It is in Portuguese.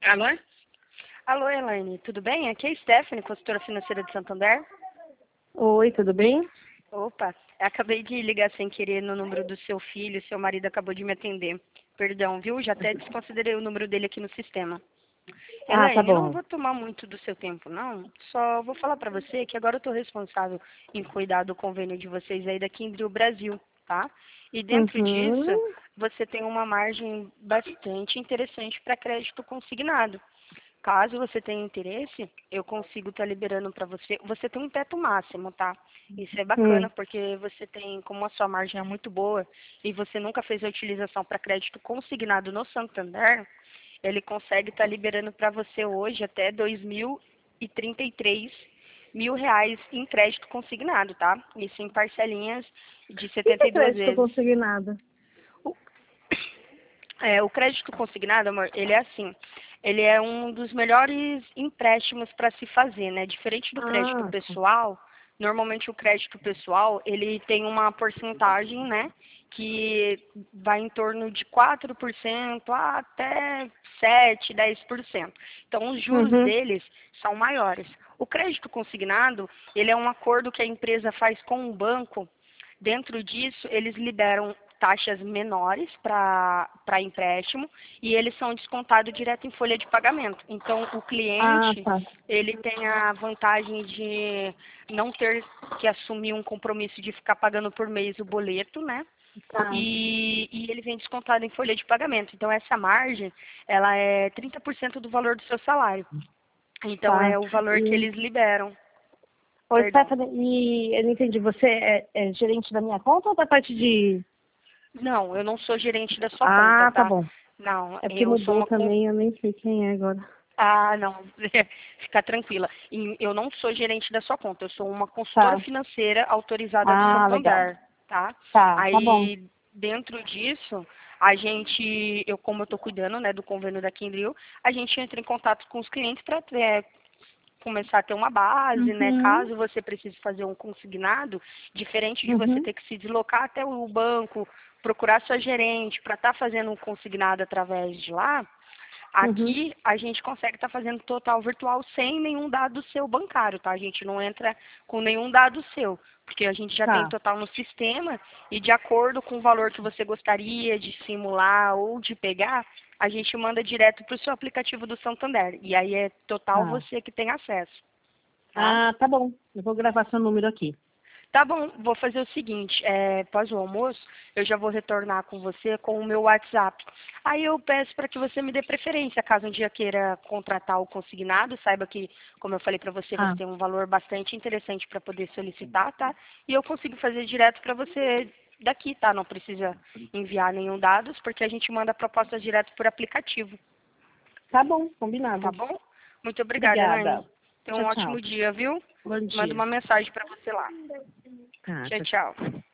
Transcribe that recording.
Alô? Alô, Elaine, tudo bem? Aqui é a Stephanie, consultora financeira de Santander. Oi, tudo bem? Opa, eu acabei de ligar sem querer no número do seu filho, seu marido acabou de me atender. Perdão, viu? Já até desconsiderei o número dele aqui no sistema. Ah, tá Elaine, eu não bom. vou tomar muito do seu tempo, não. Só vou falar pra você que agora eu tô responsável em cuidar do convênio de vocês aí da Kindle Brasil, tá? E dentro disso, Uhum. você tem uma margem bastante interessante para crédito consignado. Caso você tenha interesse, eu consigo estar liberando para você. Você tem um teto máximo, tá? Isso é bacana Hum. porque você tem, como a sua margem é muito boa e você nunca fez a utilização para crédito consignado no Santander, ele consegue estar liberando para você hoje até 2.033 mil reais em crédito consignado, tá? Isso em parcelinhas de O que setenta é e duas crédito vezes. consignado? O o crédito consignado, amor, ele é assim, ele é um dos melhores empréstimos para se fazer, né? Diferente do crédito Ah, tá. pessoal, normalmente o crédito pessoal, ele tem uma porcentagem, né? Que vai em torno de 4% até 7, 10%. Então, os juros Uhum. deles são maiores. O crédito consignado, ele é um acordo que a empresa faz com o banco. Dentro disso, eles liberam taxas menores para empréstimo e eles são descontados direto em folha de pagamento. Então, o Ah, cliente, tá. ele tem a vantagem de não ter que assumir um compromisso de ficar pagando por mês o boleto, né? Tá. E ele vem descontado em folha de pagamento. Então, essa margem, ela é 30% do valor do seu salário. Então, Tá. é o valor que E, eles liberam. oi, Perdão. Stephanie, eu não entendi. Você é gerente da minha conta ou da parte de... Não, eu não sou gerente da sua conta, Ah, tá tá? bom. Não, É porque eu sou mudou uma também, eu nem sei quem é agora. Ah, não, fica tranquila. E eu não sou gerente da sua conta, eu sou uma consultora Tá. financeira autorizada do Ah, legal. Santander, tá? Tá bom. Aí, dentro disso, a gente, como eu estou cuidando, né, do convênio da Kindle, a gente entra em contato com os clientes para começar a ter uma base, né? Uhum. Caso você precise fazer um consignado, diferente de você Uhum. ter que se deslocar até o banco, procurar sua gerente para estar fazendo um consignado através de lá, Uhum. aqui a gente consegue estar fazendo total virtual sem nenhum dado seu bancário, tá? A gente não entra com nenhum dado seu, porque a gente já tem Tá. total no sistema e de acordo com o valor que você gostaria de simular ou de pegar, a gente manda direto para o seu aplicativo do Santander. E aí é total Tá. você que tem acesso, tá? Ah, tá bom. Eu vou gravar seu número aqui. Tá bom, vou fazer o seguinte, após o almoço, eu já vou retornar com você com o meu WhatsApp. Aí eu peço para que você me dê preferência, caso um dia queira contratar o consignado, saiba que, como eu falei para você, você Ah, tem um valor bastante interessante para poder solicitar, tá? E eu consigo fazer direto para você daqui, tá? Não precisa enviar nenhum dados, porque a gente manda propostas direto por aplicativo, tá bom, tá combinado. bom? Muito obrigada, Elaine. Obrigada. Tenha Tchau, um tchau. ótimo dia, viu? Bom Mando dia. uma mensagem para você lá. Tá, Tchau, tchau, tchau. tchau.